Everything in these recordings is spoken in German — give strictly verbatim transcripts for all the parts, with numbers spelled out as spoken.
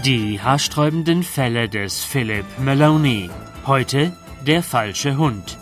Die haarsträubenden Fälle des Philip Maloney. Heute der falsche Hund.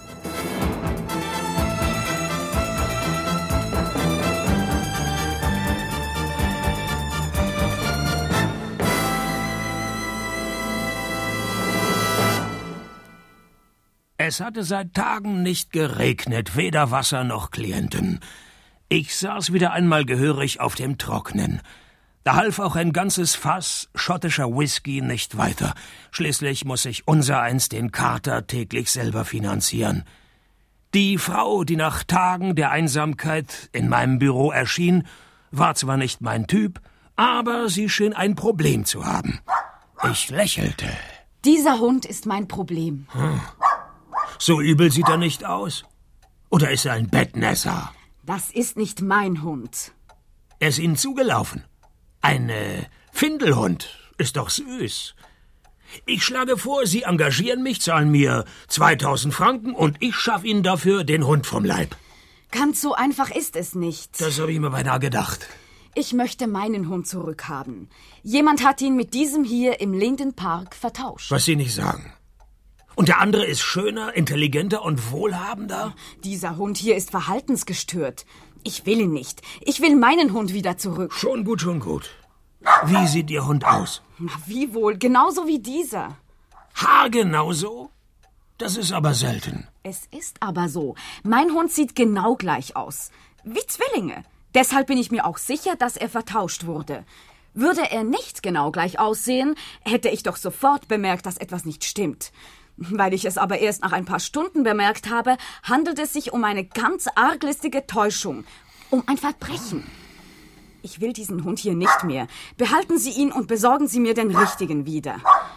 Es hatte seit Tagen nicht geregnet, weder Wasser noch Klienten. Ich saß wieder einmal gehörig auf dem Trocknen. Da half auch ein ganzes Fass schottischer Whisky nicht weiter. Schließlich muss ich unsereins den Kater täglich selber finanzieren. Die Frau, die nach Tagen der Einsamkeit in meinem Büro erschien, war zwar nicht mein Typ, aber sie schien ein Problem zu haben. Ich lächelte. Dieser Hund ist mein Problem. Hm. So übel sieht er nicht aus. Oder ist er ein Bettnässer? Das ist nicht mein Hund. Er ist Ihnen zugelaufen. Ein äh, Findelhund. Ist doch süß. Ich schlage vor, Sie engagieren mich, zahlen mir zweitausend Franken und ich schaffe Ihnen dafür den Hund vom Leib. Ganz so einfach ist es nicht. Das habe ich mir beinahe gedacht. Ich möchte meinen Hund zurückhaben. Jemand hat ihn mit diesem hier im Linden Park vertauscht. Was Sie nicht sagen. Und der andere ist schöner, intelligenter und wohlhabender? Dieser Hund hier ist verhaltensgestört. Ich will ihn nicht. Ich will meinen Hund wieder zurück. Schon gut, schon gut. Wie sieht Ihr Hund aus? Na, wie wohl? Genauso wie dieser. Haargenau so? Das ist aber selten. Es ist aber so. Mein Hund sieht genau gleich aus. Wie Zwillinge. Deshalb bin ich mir auch sicher, dass er vertauscht wurde. Würde er nicht genau gleich aussehen, hätte ich doch sofort bemerkt, dass etwas nicht stimmt. Weil ich es aber erst nach ein paar Stunden bemerkt habe, handelt es sich um eine ganz arglistige Täuschung, um ein Verbrechen. Ich will diesen Hund hier nicht mehr. Behalten Sie ihn und besorgen Sie mir den richtigen wieder.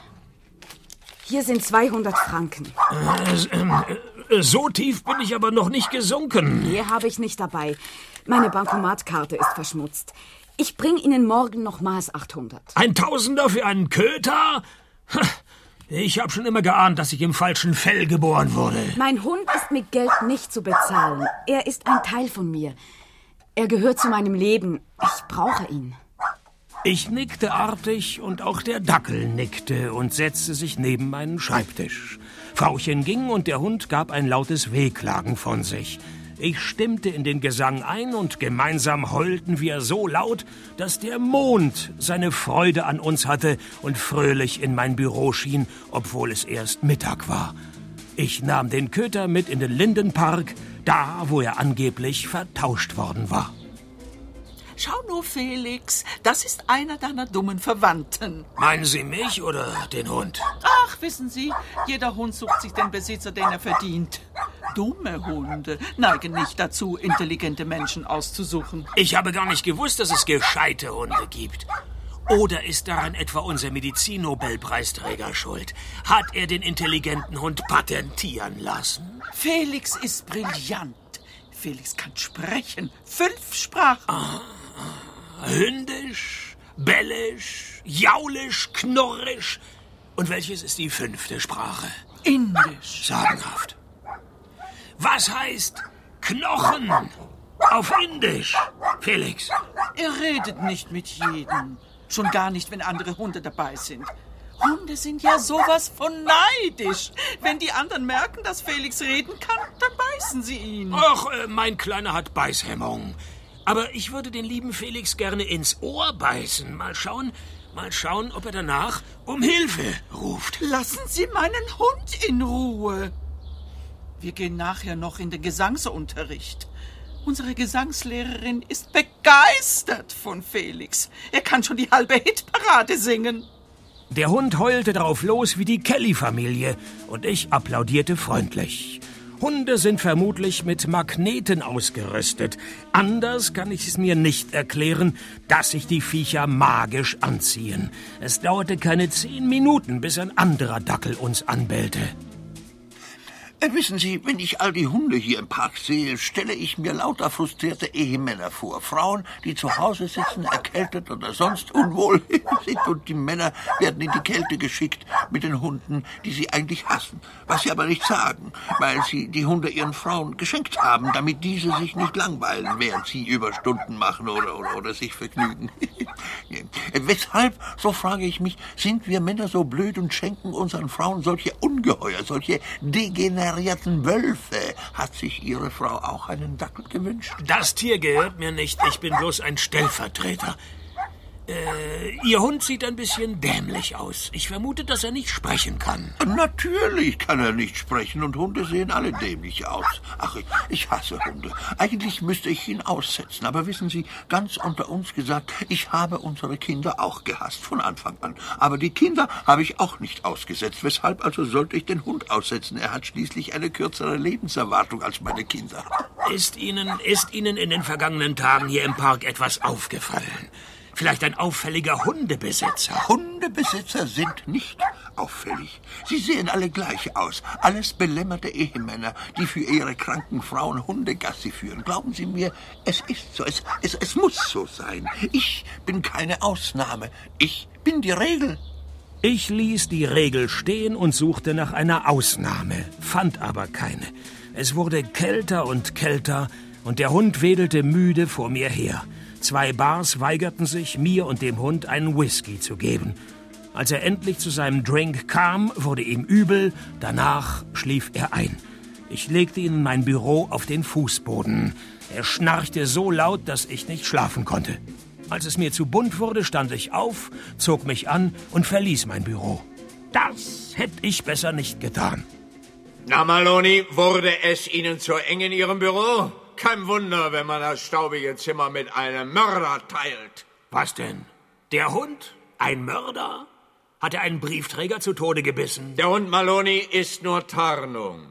Hier sind zweihundert Franken. Äh, äh, so tief bin ich aber noch nicht gesunken. Hier habe ich nicht dabei. Meine Bankomatkarte ist verschmutzt. Ich bringe Ihnen morgen nochmals achthundert. Ein Tausender für einen Köter? Ich habe schon immer geahnt, dass ich im falschen Fell geboren wurde. Mein Hund ist mit Geld nicht zu bezahlen. Er ist ein Teil von mir. Er gehört zu meinem Leben. Ich brauche ihn. Ich nickte artig und auch der Dackel nickte und setzte sich neben meinen Schreibtisch. Frauchen ging und der Hund gab ein lautes Wehklagen von sich. Ich stimmte in den Gesang ein und gemeinsam heulten wir so laut, dass der Mond seine Freude an uns hatte und fröhlich in mein Büro schien, obwohl es erst Mittag war. Ich nahm den Köter mit in den Lindenpark, da, wo er angeblich vertauscht worden war. Schau nur, Felix, das ist einer deiner dummen Verwandten. Meinen Sie mich oder den Hund? Ach, wissen Sie, jeder Hund sucht sich den Besitzer, den er verdient. Dumme Hunde neigen nicht dazu, intelligente Menschen auszusuchen. Ich habe gar nicht gewusst, dass es gescheite Hunde gibt. Oder ist daran etwa unser Medizin-Nobelpreisträger schuld? Hat er den intelligenten Hund patentieren lassen? Felix ist brillant. Felix kann sprechen. Fünf Sprachen. Ah, hündisch, bellisch, jaulisch, knurrisch. Und welches ist die fünfte Sprache? Indisch. Sagenhaft. Was heißt Knochen auf Indisch, Felix? Er redet nicht mit jedem. Schon gar nicht, wenn andere Hunde dabei sind. Hunde sind ja sowas von neidisch. Wenn die anderen merken, dass Felix reden kann, dann beißen sie ihn. Ach, äh, mein Kleiner hat Beißhemmung. Aber ich würde den lieben Felix gerne ins Ohr beißen. Mal schauen, mal schauen, ob er danach um Hilfe ruft. Lassen Sie meinen Hund in Ruhe. Wir gehen nachher noch in den Gesangsunterricht. Unsere Gesangslehrerin ist begeistert von Felix. Er kann schon die halbe Hitparade singen. Der Hund heulte drauf los wie die Kelly-Familie und ich applaudierte freundlich. Hunde sind vermutlich mit Magneten ausgerüstet. Anders kann ich es mir nicht erklären, dass sich die Viecher magisch anziehen. Es dauerte keine zehn Minuten, bis ein anderer Dackel uns anbellte. Wissen Sie, wenn ich all die Hunde hier im Park sehe, stelle ich mir lauter frustrierte Ehemänner vor. Frauen, die zu Hause sitzen, erkältet oder sonst unwohl sind, und die Männer werden in die Kälte geschickt mit den Hunden, die sie eigentlich hassen. Was sie aber nicht sagen, weil sie die Hunde ihren Frauen geschenkt haben, damit diese sich nicht langweilen, während sie Überstunden machen oder, oder, oder sich vergnügen. Weshalb, so frage ich mich, sind wir Männer so blöd und schenken unseren Frauen solche Ungeheuer, solche degenerierten Wölfe? Hat sich Ihre Frau auch einen Dackel gewünscht? Das Tier gehört mir nicht, ich bin bloß ein Stellvertreter. Äh, Ihr Hund sieht ein bisschen dämlich aus. Ich vermute, dass er nicht sprechen kann. Natürlich kann er nicht sprechen, und Hunde sehen alle dämlich aus. Ach, ich, ich hasse Hunde. Eigentlich müsste ich ihn aussetzen, aber wissen Sie, ganz unter uns gesagt, ich habe unsere Kinder auch gehasst, von Anfang an. Aber die Kinder habe ich auch nicht ausgesetzt. Weshalb also sollte ich den Hund aussetzen? Er hat schließlich eine kürzere Lebenserwartung als meine Kinder. Ist Ihnen, ist Ihnen in den vergangenen Tagen hier im Park etwas aufgefallen? Vielleicht ein auffälliger Hundebesitzer. Hundebesitzer sind nicht auffällig. Sie sehen alle gleich aus. Alles belämmerte Ehemänner, die für ihre kranken Frauen Hundegassi führen. Glauben Sie mir, es ist so. Es, es, es muss so sein. Ich bin keine Ausnahme. Ich bin die Regel. Ich ließ die Regel stehen und suchte nach einer Ausnahme, fand aber keine. Es wurde kälter und kälter, und der Hund wedelte müde vor mir her. Zwei Bars weigerten sich, mir und dem Hund einen Whisky zu geben. Als er endlich zu seinem Drink kam, wurde ihm übel, danach schlief er ein. Ich legte ihn in mein Büro auf den Fußboden. Er schnarchte so laut, dass ich nicht schlafen konnte. Als es mir zu bunt wurde, stand ich auf, zog mich an und verließ mein Büro. Das hätte ich besser nicht getan. Na, Maloney, wurde es Ihnen zu eng in Ihrem Büro? Kein Wunder, wenn man das staubige Zimmer mit einem Mörder teilt. Was denn? Der Hund? Ein Mörder? Hat er einen Briefträger zu Tode gebissen? Der Hund Maloney ist nur Tarnung.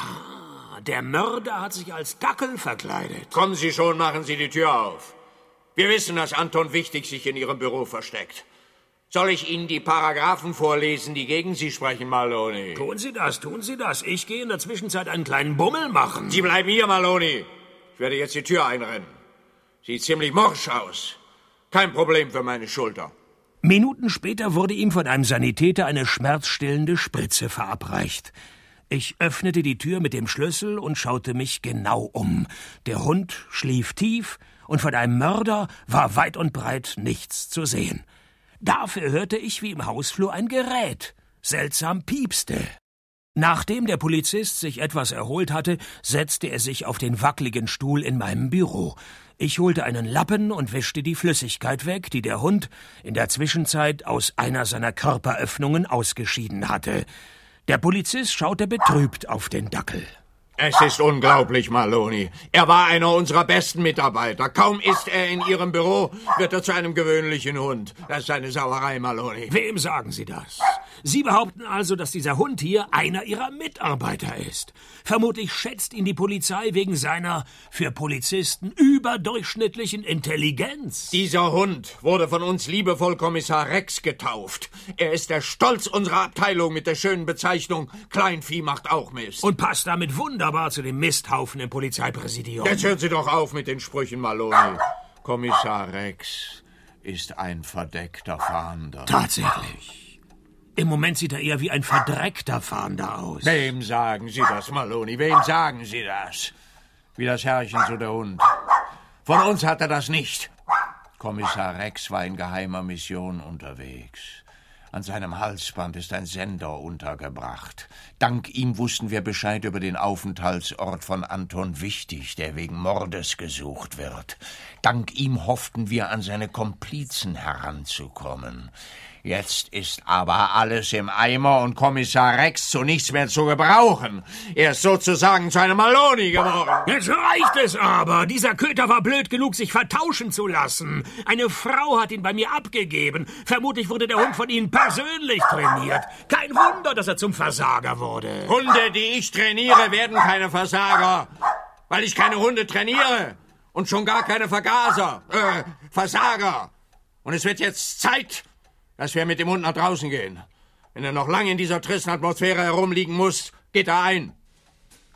Aha, der Mörder hat sich als Dackel verkleidet. Kommen Sie schon, machen Sie die Tür auf. Wir wissen, dass Anton Wichtig sich in Ihrem Büro versteckt. Soll ich Ihnen die Paragraphen vorlesen, die gegen Sie sprechen, Maloney? Tun Sie das, tun Sie das. Ich gehe in der Zwischenzeit einen kleinen Bummel machen. Sie bleiben hier, Maloney. Ich werde jetzt die Tür einrennen. Sieht ziemlich morsch aus. Kein Problem für meine Schulter. Minuten später wurde ihm von einem Sanitäter eine schmerzstillende Spritze verabreicht. Ich öffnete die Tür mit dem Schlüssel und schaute mich genau um. Der Hund schlief tief, und von einem Mörder war weit und breit nichts zu sehen. Dafür hörte ich, wie im Hausflur ein Gerät seltsam piepste. Nachdem der Polizist sich etwas erholt hatte, setzte er sich auf den wackeligen Stuhl in meinem Büro. Ich holte einen Lappen und wischte die Flüssigkeit weg, die der Hund in der Zwischenzeit aus einer seiner Körperöffnungen ausgeschieden hatte. Der Polizist schaute betrübt auf den Dackel. Es ist unglaublich, Maloney. Er war einer unserer besten Mitarbeiter. Kaum ist er in Ihrem Büro, wird er zu einem gewöhnlichen Hund. Das ist eine Sauerei, Maloney. Wem sagen Sie das? Sie behaupten also, dass dieser Hund hier einer Ihrer Mitarbeiter ist. Vermutlich schätzt ihn die Polizei wegen seiner für Polizisten überdurchschnittlichen Intelligenz. Dieser Hund wurde von uns liebevoll Kommissar Rex getauft. Er ist der Stolz unserer Abteilung mit der schönen Bezeichnung Kleinvieh macht auch Mist. Und passt damit wunderbar zu dem Misthaufen im Polizeipräsidium. Jetzt hören Sie doch auf mit den Sprüchen, Maloney. Kommissar Rex ist ein verdeckter Fahnder. Tatsächlich. Im Moment sieht er eher wie ein verdreckter Fahnder aus. Wem sagen Sie das, Maloney? Wem sagen Sie das? Wie das Herrchen zu der Hund. Von uns hat er das nicht. Kommissar Rex war in geheimer Mission unterwegs. An seinem Halsband ist ein Sender untergebracht. Dank ihm wussten wir Bescheid über den Aufenthaltsort von Anton Wichtig, der wegen Mordes gesucht wird. Dank ihm hofften wir, an seine Komplizen heranzukommen. Jetzt ist aber alles im Eimer und Kommissar Rex zu nichts mehr zu gebrauchen. Er ist sozusagen zu einem Maloney geworden. Jetzt reicht es aber. Dieser Köter war blöd genug, sich vertauschen zu lassen. Eine Frau hat ihn bei mir abgegeben. Vermutlich wurde der Hund von Ihnen persönlich trainiert. Kein Wunder, dass er zum Versager wurde. Hunde, die ich trainiere, werden keine Versager. Weil ich keine Hunde trainiere. Und schon gar keine Vergaser. Äh, Versager. Und es wird jetzt Zeit, dass wir mit dem Hund nach draußen gehen. Wenn er noch lange in dieser tristen Atmosphäre herumliegen muss, geht er ein.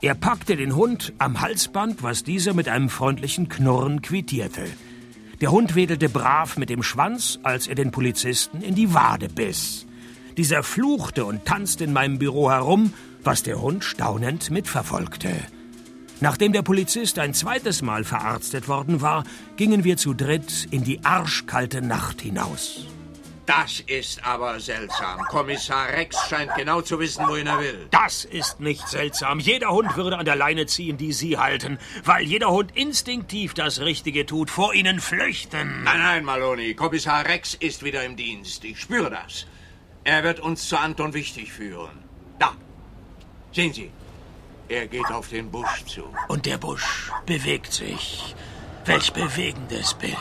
Er packte den Hund am Halsband, was dieser mit einem freundlichen Knurren quittierte. Der Hund wedelte brav mit dem Schwanz, als er den Polizisten in die Wade biss. Dieser fluchte und tanzte in meinem Büro herum, was der Hund staunend mitverfolgte. Nachdem der Polizist ein zweites Mal verarztet worden war, gingen wir zu dritt in die arschkalte Nacht hinaus. Das ist aber seltsam. Kommissar Rex scheint genau zu wissen, wohin er will. Das ist nicht seltsam. Jeder Hund würde an der Leine ziehen, die Sie halten, weil jeder Hund instinktiv das Richtige tut, vor Ihnen flüchten. Nein, nein, Maloney. Kommissar Rex ist wieder im Dienst. Ich spüre das. Er wird uns zu Anton Wichtig führen. Da. Sehen Sie. Er geht auf den Busch zu. Und der Busch bewegt sich. Welch bewegendes Bild.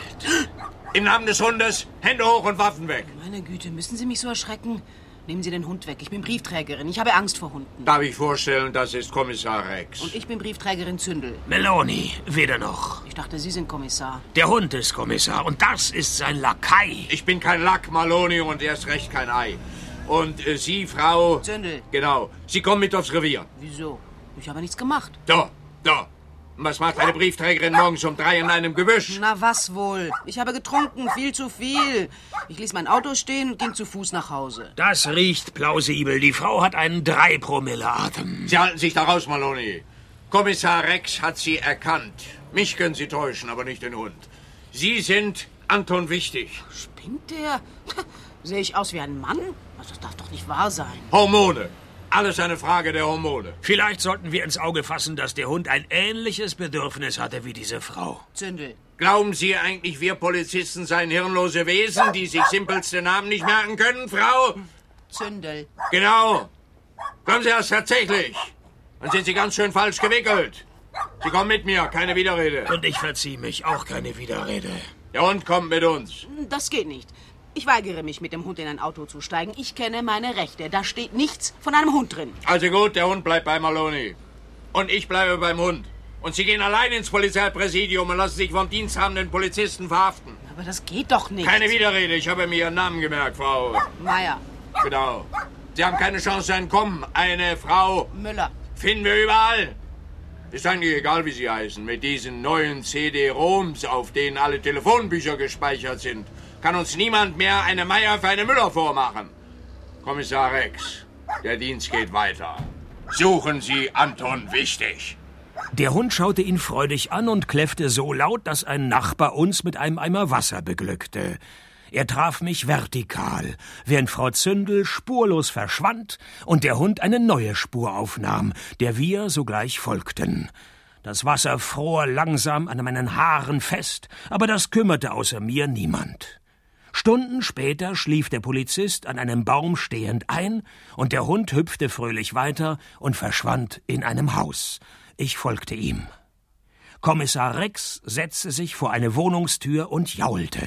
Im Namen des Hundes, Hände hoch und Waffen weg. Meine Güte, müssen Sie mich so erschrecken? Nehmen Sie den Hund weg. Ich bin Briefträgerin. Ich habe Angst vor Hunden. Darf ich vorstellen, das ist Kommissar Rex. Und ich bin Briefträgerin Zündel. Meloni, weder noch. Ich dachte, Sie sind Kommissar. Der Hund ist Kommissar und das ist sein Lakai. Ich bin kein Lack, Maloney, und erst recht kein Ei. Und äh, Sie, Frau... Zündel. Genau. Sie kommen mit aufs Revier. Wieso? Ich habe nichts gemacht. Da, da. Was macht eine Briefträgerin morgens um drei in einem Gebüsch? Na, was wohl? Ich habe getrunken, viel zu viel. Ich ließ mein Auto stehen und ging zu Fuß nach Hause. Das riecht plausibel. Die Frau hat einen drei Promille Atem. Sie halten sich da raus, Maloney. Kommissar Rex hat Sie erkannt. Mich können Sie täuschen, aber nicht den Hund. Sie sind Anton Wichtig. Spinnt der? Sehe ich aus wie ein Mann? Das darf doch nicht wahr sein. Hormone. Alles eine Frage der Hormone. Vielleicht sollten wir ins Auge fassen, dass der Hund ein ähnliches Bedürfnis hatte wie diese Frau. Zündel. Glauben Sie eigentlich, wir Polizisten seien hirnlose Wesen, die sich simpelste Namen nicht merken können, Frau? Zündel. Genau. Glauben Sie das tatsächlich? Dann sind Sie ganz schön falsch gewickelt. Sie kommen mit mir, keine Widerrede. Und ich verziehe mich, auch keine Widerrede. Der Hund kommt mit uns. Das geht nicht. Ich weigere mich, mit dem Hund in ein Auto zu steigen. Ich kenne meine Rechte. Da steht nichts von einem Hund drin. Also gut, der Hund bleibt bei Maloney. Und ich bleibe beim Hund. Und Sie gehen allein ins Polizeipräsidium und lassen sich vom diensthabenden Polizisten verhaften. Aber das geht doch nicht. Keine Widerrede, ich habe mir Ihren Namen gemerkt, Frau... Meier. Genau. Sie haben keine Chance zu entkommen. Eine Frau... Müller. Finden wir überall. Ist eigentlich egal, wie Sie heißen. Mit diesen neuen C D-ROMs, auf denen alle Telefonbücher gespeichert sind, kann uns niemand mehr eine Meier für eine Müller vormachen. Kommissar Rex, der Dienst geht weiter. Suchen Sie Anton Wichtig. Der Hund schaute ihn freudig an und kläffte so laut, dass ein Nachbar uns mit einem Eimer Wasser beglückte. Er traf mich vertikal, während Frau Zündel spurlos verschwand und der Hund eine neue Spur aufnahm, der wir sogleich folgten. Das Wasser fror langsam an meinen Haaren fest, aber das kümmerte außer mir niemand. Stunden später schlief der Polizist an einem Baum stehend ein, und der Hund hüpfte fröhlich weiter und verschwand in einem Haus. Ich folgte ihm. Kommissar Rex setzte sich vor eine Wohnungstür und jaulte.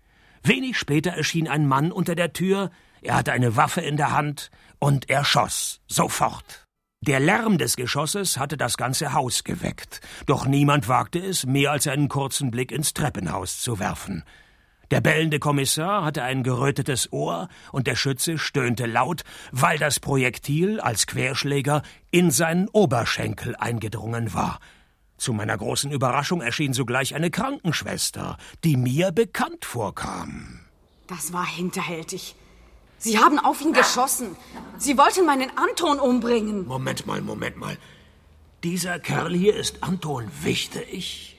Wenig später erschien ein Mann unter der Tür, er hatte eine Waffe in der Hand und er schoss, sofort. Der Lärm des Geschosses hatte das ganze Haus geweckt, doch niemand wagte es, mehr als einen kurzen Blick ins Treppenhaus zu werfen. Der bellende Kommissar hatte ein gerötetes Ohr und der Schütze stöhnte laut, weil das Projektil als Querschläger in seinen Oberschenkel eingedrungen war. Zu meiner großen Überraschung erschien sogleich eine Krankenschwester, die mir bekannt vorkam. Das war hinterhältig. Sie haben auf ihn geschossen. Sie wollten meinen Anton umbringen. Moment mal, Moment mal. Dieser Kerl hier ist Anton Wichtig?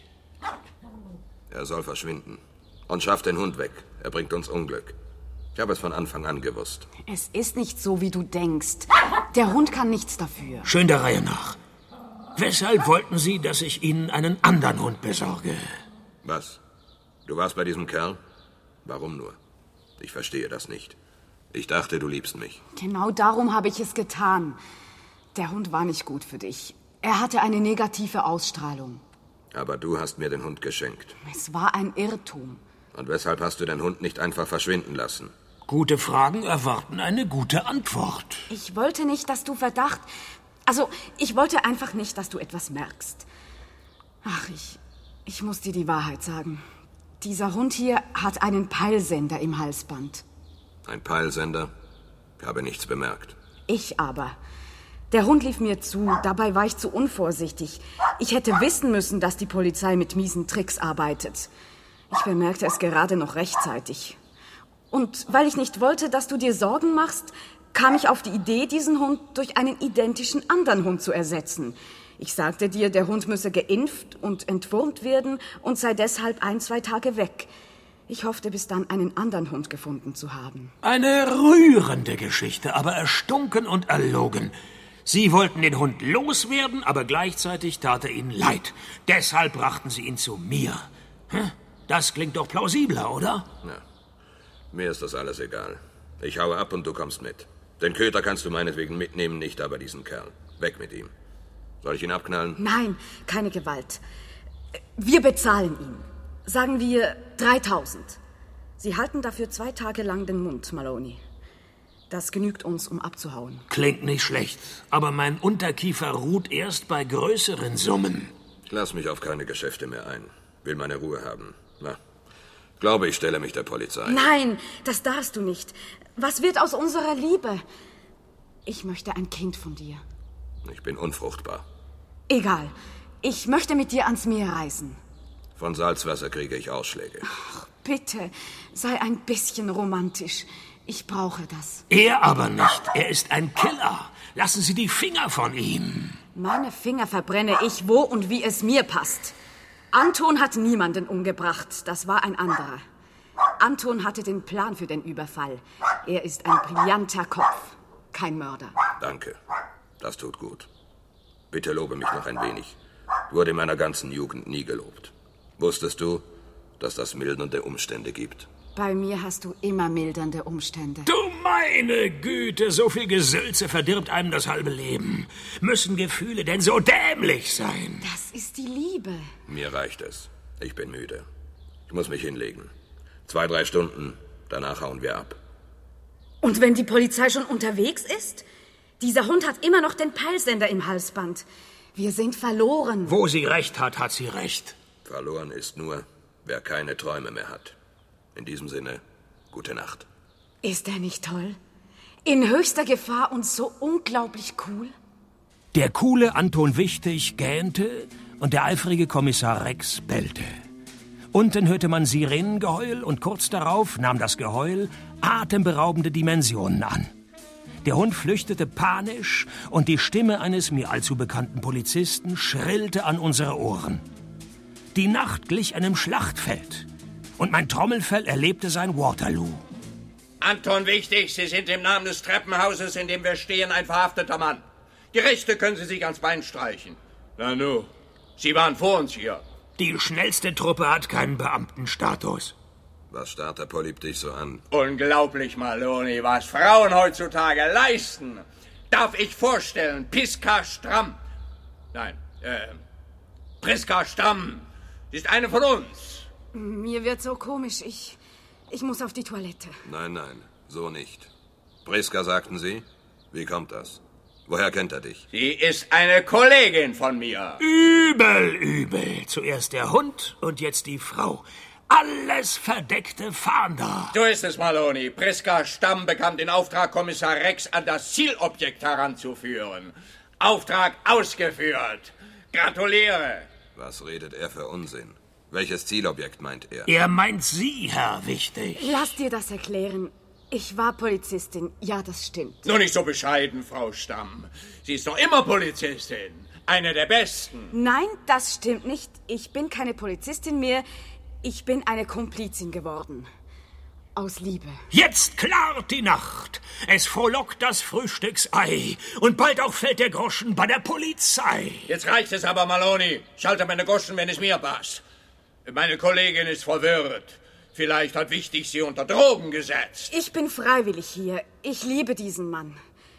Er soll verschwinden. Und schafft den Hund weg. Er bringt uns Unglück. Ich habe es von Anfang an gewusst. Es ist nicht so, wie du denkst. Der Hund kann nichts dafür. Schön der Reihe nach. Weshalb wollten Sie, dass ich Ihnen einen anderen Hund besorge? Was? Du warst bei diesem Kerl? Warum nur? Ich verstehe das nicht. Ich dachte, du liebst mich. Genau darum habe ich es getan. Der Hund war nicht gut für dich. Er hatte eine negative Ausstrahlung. Aber du hast mir den Hund geschenkt. Es war ein Irrtum. Und weshalb hast du den Hund nicht einfach verschwinden lassen? Gute Fragen erwarten eine gute Antwort. Ich wollte nicht, dass du Verdacht... Also, ich wollte einfach nicht, dass du etwas merkst. Ach, ich... Ich muss dir die Wahrheit sagen. Dieser Hund hier hat einen Peilsender im Halsband. Ein Peilsender? Ich habe nichts bemerkt. Ich aber. Der Hund lief mir zu, dabei war ich zu unvorsichtig. Ich hätte wissen müssen, dass die Polizei mit miesen Tricks arbeitet. Ich bemerkte es gerade noch rechtzeitig. Und weil ich nicht wollte, dass du dir Sorgen machst, kam ich auf die Idee, diesen Hund durch einen identischen anderen Hund zu ersetzen. Ich sagte dir, der Hund müsse geimpft und entwurmt werden und sei deshalb ein, zwei Tage weg. Ich hoffte, bis dann einen anderen Hund gefunden zu haben. Eine rührende Geschichte, aber erstunken und erlogen. Sie wollten den Hund loswerden, aber gleichzeitig tat er ihnen leid. Deshalb brachten sie ihn zu mir. Das klingt doch plausibler, oder? Ja. Mir ist das alles egal. Ich haue ab und du kommst mit. Den Köter kannst du meinetwegen mitnehmen, nicht aber diesen Kerl. Weg mit ihm. Soll ich ihn abknallen? Nein, keine Gewalt. Wir bezahlen ihn. Sagen wir dreitausend. Sie halten dafür zwei Tage lang den Mund, Maloney. Das genügt uns, um abzuhauen. Klingt nicht schlecht, aber mein Unterkiefer ruht erst bei größeren Summen. Ich lass mich auf keine Geschäfte mehr ein. Will meine Ruhe haben. Na, glaube, ich stelle mich der Polizei. Nein, das darfst du nicht. Was wird aus unserer Liebe? Ich möchte ein Kind von dir. Ich bin unfruchtbar. Egal. Ich möchte mit dir ans Meer reisen. Von Salzwasser kriege ich Ausschläge. Ach, bitte, sei ein bisschen romantisch. Ich brauche das. Er aber nicht. Er ist ein Killer. Lassen Sie die Finger von ihm. Meine Finger verbrenne ich, wo und wie es mir passt. Anton hat niemanden umgebracht. Das war ein anderer. Anton hatte den Plan für den Überfall. Er ist ein brillanter Kopf, kein Mörder. Danke. Das tut gut. Bitte lobe mich noch ein wenig. Du wurde in meiner ganzen Jugend nie gelobt. Wusstest du, dass das mildernde Umstände gibt? Bei mir hast du immer mildernde Umstände. Du meine Güte, so viel Gesülze verdirbt einem das halbe Leben. Müssen Gefühle denn so dämlich sein? Das ist die Liebe. Mir reicht es. Ich bin müde. Ich muss mich hinlegen. Zwei, drei Stunden, danach hauen wir ab. Und wenn die Polizei schon unterwegs ist? Dieser Hund hat immer noch den Peilsender im Halsband. Wir sind verloren. Wo sie recht hat, hat sie recht. Verloren ist nur, wer keine Träume mehr hat. In diesem Sinne, gute Nacht. Ist er nicht toll? In höchster Gefahr und so unglaublich cool? Der coole Anton Wichtig gähnte und der eifrige Kommissar Rex bellte. Unten hörte man Sirenengeheul und kurz darauf nahm das Geheul atemberaubende Dimensionen an. Der Hund flüchtete panisch und die Stimme eines mir allzu bekannten Polizisten schrillte an unsere Ohren. Die Nacht glich einem Schlachtfeld und mein Trommelfell erlebte sein Waterloo. Anton Wichtig, Sie sind im Namen des Treppenhauses, in dem wir stehen, ein verhafteter Mann. Die Rechte können Sie sich ans Bein streichen. Na nu, Sie waren vor uns hier. Die schnellste Truppe hat keinen Beamtenstatus. Was starrt der Polyp dich so an? Unglaublich, Maloney, was Frauen heutzutage leisten. Darf ich vorstellen, Piska Stramm. Nein, äh, Priska Stramm ist eine von uns. Mir wird so komisch. Ich, ich muss auf die Toilette. Nein, nein, so nicht. Priska, sagten Sie? Wie kommt das? Woher kennt er dich? Sie ist eine Kollegin von mir. Übel, übel. Zuerst der Hund und jetzt die Frau. Alles verdeckte Fahnder. So ist es, Maloney. Priska Stamm bekam den Auftrag, Kommissar Rex an das Zielobjekt heranzuführen. Auftrag ausgeführt. Gratuliere. Was redet er für Unsinn? Welches Zielobjekt meint er? Er meint Sie, Herr Wichtig. Lass dir das erklären. Ich war Polizistin. Ja, das stimmt. Nur nicht so bescheiden, Frau Stamm. Sie ist doch immer Polizistin. Eine der Besten. Nein, das stimmt nicht. Ich bin keine Polizistin mehr. Ich bin eine Komplizin geworden. Aus Liebe. Jetzt klart die Nacht. Es frohlockt das Frühstücksei. Und bald auch fällt der Groschen bei der Polizei. Jetzt reicht es aber, Maloney. Schalte meine Groschen, wenn es mir passt. Meine Kollegin ist verwirrt. Vielleicht hat Wichtig sie unter Drogen gesetzt. Ich bin freiwillig hier. Ich liebe diesen Mann.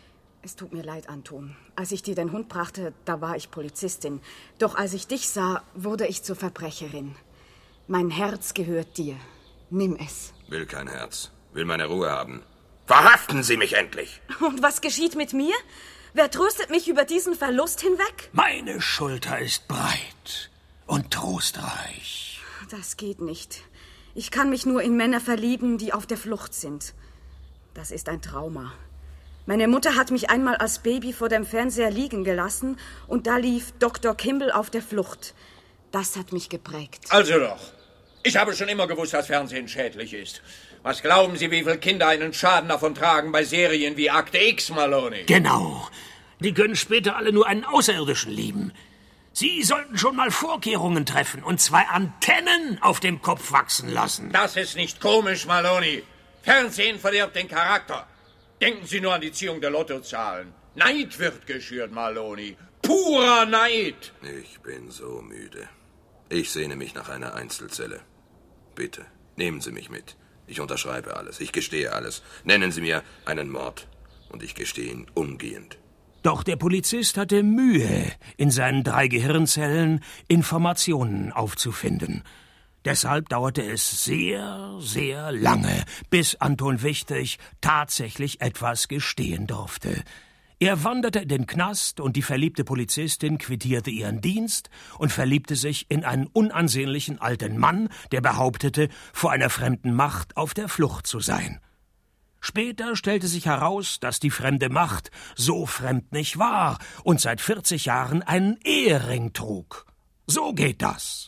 Es tut mir leid, Anton. Als ich dir den Hund brachte, da war ich Polizistin. Doch als ich dich sah, wurde ich zur Verbrecherin. Mein Herz gehört dir. Nimm es. Will kein Herz. Will meine Ruhe haben. Verhaften Sie mich endlich! Und was geschieht mit mir? Wer tröstet mich über diesen Verlust hinweg? Meine Schulter ist breit und trostreich. Das geht nicht. Ich kann mich nur in Männer verlieben, die auf der Flucht sind. Das ist ein Trauma. Meine Mutter hat mich einmal als Baby vor dem Fernseher liegen gelassen und da lief Doktor Kimball auf der Flucht. Das hat mich geprägt. Also doch. Ich habe schon immer gewusst, dass Fernsehen schädlich ist. Was glauben Sie, wie viele Kinder einen Schaden davon tragen bei Serien wie Akte X, Maloney? Genau. Die können später alle nur einen Außerirdischen lieben. Sie sollten schon mal Vorkehrungen treffen und zwei Antennen auf dem Kopf wachsen lassen. Das ist nicht komisch, Maloney. Fernsehen verdirbt den Charakter. Denken Sie nur an die Ziehung der Lottozahlen. Neid wird geschürt, Maloney. Purer Neid. Ich bin so müde. Ich sehne mich nach einer Einzelzelle. Bitte, nehmen Sie mich mit. Ich unterschreibe alles. Ich gestehe alles. Nennen Sie mir einen Mord. Und ich gestehe ihn umgehend. Doch der Polizist hatte Mühe, in seinen drei Gehirnzellen Informationen aufzufinden. Deshalb dauerte es sehr, sehr lange, bis Anton Wichtig tatsächlich etwas gestehen durfte. Er wanderte in den Knast und die verliebte Polizistin quittierte ihren Dienst und verliebte sich in einen unansehnlichen alten Mann, der behauptete, vor einer fremden Macht auf der Flucht zu sein. Später stellte sich heraus, dass die fremde Macht so fremd nicht war und seit vierzig Jahren einen Ehering trug. So geht das.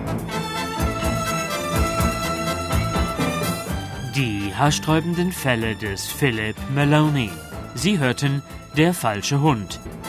Die haarsträubenden Fälle des Philip Maloney. Sie hörten Der falsche Hund.